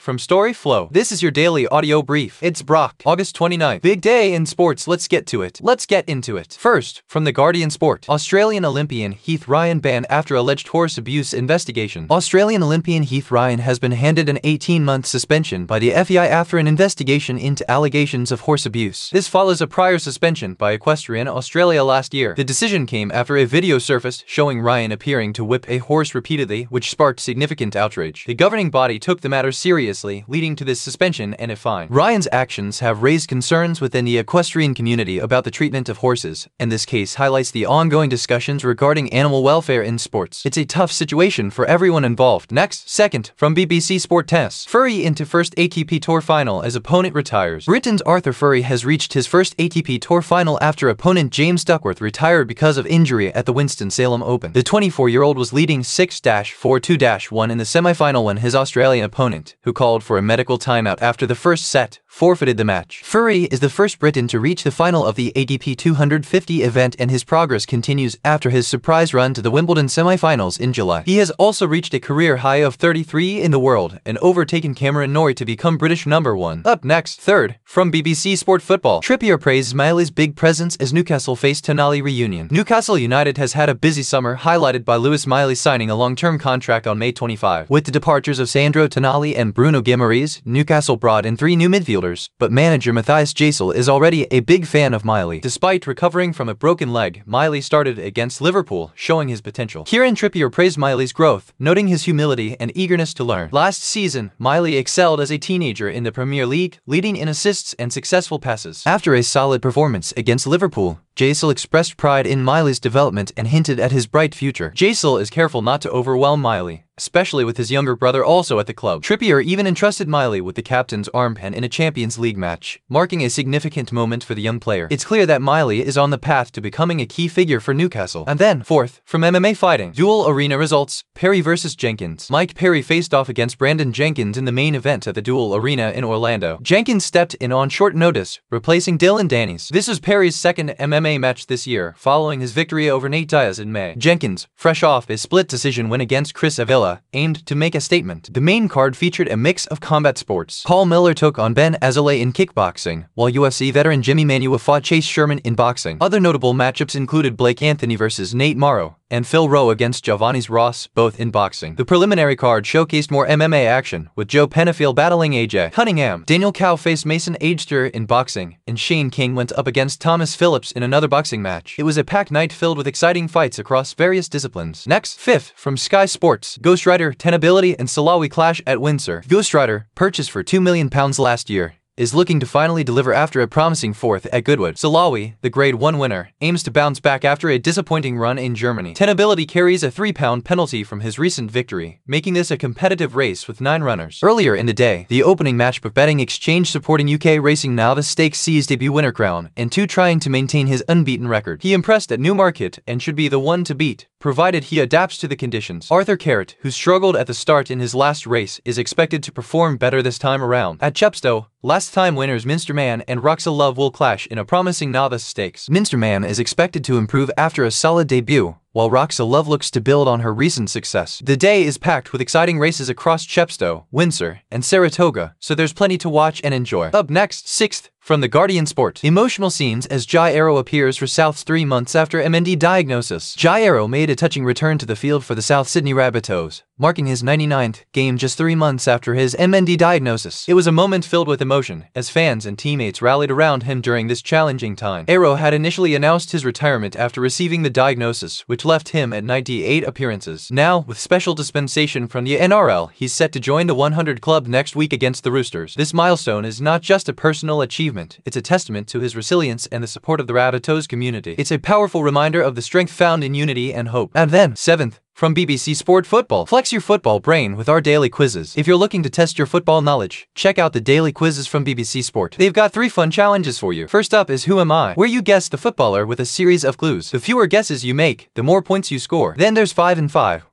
from Story Flow. This is your daily audio brief. It's Brock. August 29th. Big day in sports. Let's get to it. Let's get into it. First, from The Guardian Sport. Australian Olympian Heath Ryan banned after alleged horse abuse investigation. Australian Olympian Heath Ryan has been handed an 18-month suspension by the FEI after an investigation into allegations of horse abuse. This follows a prior suspension by Equestrian Australia last year. The decision came after a video surfaced showing Ryan appearing to whip a horse repeatedly, which sparked significant outrage. The governing body took the matter seriously, leading to this suspension and a fine. Ryan's actions have raised concerns within the equestrian community about the treatment of horses, and this case highlights the ongoing discussions regarding animal welfare in sports. It's a tough situation for everyone involved. Next, second, from BBC Sport Tennis. Fury into first ATP Tour final as opponent retires. Britain's Arthur Fury has reached his first ATP Tour final after opponent James Duckworth retired because of injury at the Winston-Salem Open. The 24-year-old was leading 6-4-2-1 in the semi-final when his Australian opponent, who called for a medical timeout after the first set, forfeited the match. Fury is the first Briton to reach the final of the ATP 250 event, and his progress continues after his surprise run to the Wimbledon semi-finals in July. He has also reached a career high of 33 in the world and overtaken Cameron Norrie to become British #1. Up next, third, from BBC Sport Football. Trippier praised Miley's big presence as Newcastle faced Tonali reunion. Newcastle United has had a busy summer, highlighted by Lewis Miley signing a long-term contract on May 25. With the departures of Sandro Tonali and Bruno Guimaraes, Newcastle brought in 3 new midfielders, but manager Matthias Gisel is already a big fan of Miley. Despite recovering from a broken leg, Miley started against Liverpool, showing his potential. Kieran Trippier praised Miley's growth, noting his humility and eagerness to learn. Last season, Miley excelled as a teenager in the Premier League, leading in assists and successful passes. After a solid performance against Liverpool, Gisel expressed pride in Miley's development and hinted at his bright future. Gisel is careful not to overwhelm Miley, especially with his younger brother also at the club. Trippier even entrusted Miley with the captain's armband in a Champions League match, marking a significant moment for the young player. It's clear that Miley is on the path to becoming a key figure for Newcastle. And then, fourth, from MMA fighting. Dual Arena results, Perry vs. Jenkins. Mike Perry faced off against Brandon Jenkins in the main event at the Dual Arena in Orlando. Jenkins stepped in on short notice, replacing Dylan Danis. This was Perry's second MMA match this year, following his victory over Nate Diaz in May. Jenkins, fresh off a split decision win against Chris Avila, aimed to make a statement. The main card featured a mix of combat sports. Paul Miller took on Ben Azelay in kickboxing, while UFC veteran Jimmy Manuwa fought Chase Sherman in boxing. Other notable matchups included Blake Anthony vs. Nate Morrow and Phil Rowe against Giovanni Ross, both in boxing. The preliminary card showcased more MMA action, with Joe Penafiel battling AJ Cunningham. Daniel Cao faced Mason Agster in boxing, and Shane King went up against Thomas Phillips in another boxing match. It was a packed night filled with exciting fights across various disciplines. Next, fifth, from Sky Sports. Ghost Rider, Tenability and Salawi clash at Windsor. Ghost Rider, purchased for £2 million last year, is looking to finally deliver after a promising fourth at Goodwood. Salawi, the Grade 1 winner, aims to bounce back after a disappointing run in Germany. Tenability carries a £3 penalty from his recent victory, making this a competitive race with 9 runners. Earlier in the day, the opening matchbook betting exchange supporting UK racing Novice Stakes seized debut winner crown, and 2 trying to maintain his unbeaten record. He impressed at Newmarket and should be the one to beat, provided he adapts to the conditions. Arthur Carrot, who struggled at the start in his last race, is expected to perform better this time around. At Chepstow, last-time winners Minster Man and Roxa Love will clash in a promising Novice Stakes. Minster Man is expected to improve after a solid debut, while Roxa Love looks to build on her recent success. The day is packed with exciting races across Chepstow, Windsor, and Saratoga, so there's plenty to watch and enjoy. Up next, sixth, from The Guardian Sport. Emotional scenes as Jai Arrow appears for Souths 3 months after MND diagnosis. Jai Arrow made a touching return to the field for the South Sydney Rabbitohs, marking his 99th game just 3 months after his MND diagnosis. It was a moment filled with emotion, as fans and teammates rallied around him during this challenging time. Arrow had initially announced his retirement after receiving the diagnosis, which left him at 98 appearances. Now, with special dispensation from the NRL, he's set to join the 100 club next week against the Roosters. This milestone is not just a personal achievement, it's a testament to his resilience and the support of the Rabbitohs community. It's a powerful reminder of the strength found in unity and hope. And then, seventh, from BBC Sport Football. Flex your football brain with our daily quizzes. If you're looking to test your football knowledge, check out the daily quizzes from BBC Sport. They've got 3 fun challenges for you. First up is Who Am I?, where you guess the footballer with a series of clues. The fewer guesses you make, the more points you score. Then there's 5 and 5,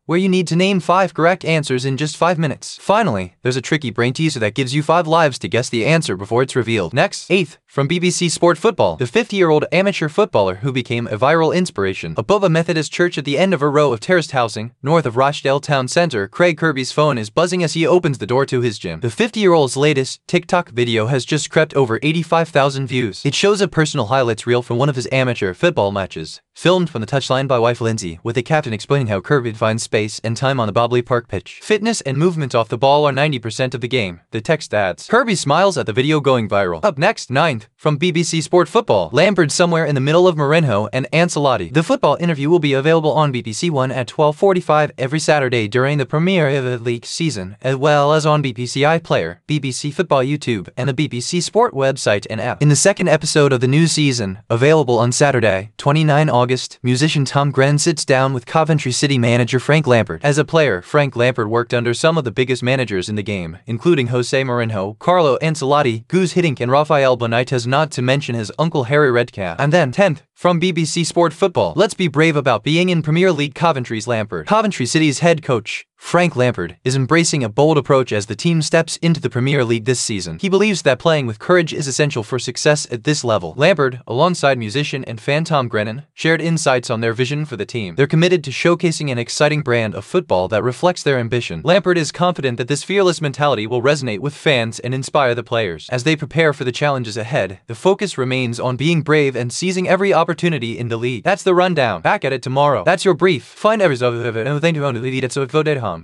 where you need to name 5 correct answers in just 5 minutes. Finally, there's a tricky brain teaser that gives you 5 lives to guess the answer before it's revealed. Next, 8th, from BBC Sport Football, the 50-year-old amateur footballer who became a viral inspiration. Above a Methodist church at the end of a row of terraced housing, north of Rochdale Town Centre, Craig Kirby's phone is buzzing as he opens the door to his gym. The 50-year-old's latest TikTok video has just crept over 85,000 views. It shows a personal highlights reel from one of his amateur football matches, filmed from the touchline by wife Lindsay, with the captain explaining how Kirby finds space and time on the Bobley Park pitch. Fitness and movement off the ball are 90% of the game, the text adds. Kirby smiles at the video going viral. Up next, 9th, from BBC Sport Football, Lampard somewhere in the middle of Mourinho and Ancelotti. The football interview will be available on BBC One at 12:45 every Saturday during the Premier League season, as well as on BBC iPlayer, BBC Football YouTube, and the BBC Sport website and app. In the second episode of the new season, available on Saturday, 29 August, musician Tom Grennan sits down with Coventry City manager Frank Lampard. As a player, Frank Lampard worked under some of the biggest managers in the game, including Jose Mourinho, Carlo Ancelotti, Guus Hiddink and Rafael Benitez, not to mention his uncle Harry Redknapp. And then 10th, from BBC Sport Football, let's be brave about being in Premier League. Coventry's Lampard. Coventry City's head coach, Frank Lampard, is embracing a bold approach as the team steps into the Premier League this season. He believes that playing with courage is essential for success at this level. Lampard, alongside musician and fan Tom Grennan, shared insights on their vision for the team. They're committed to showcasing an exciting brand of football that reflects their ambition. Lampard is confident that this fearless mentality will resonate with fans and inspire the players. As they prepare for the challenges ahead, the focus remains on being brave and seizing every opportunity in the league. That's the rundown. Back at it tomorrow. That's your brief. Find every of it and thank you on the lead. It's so voted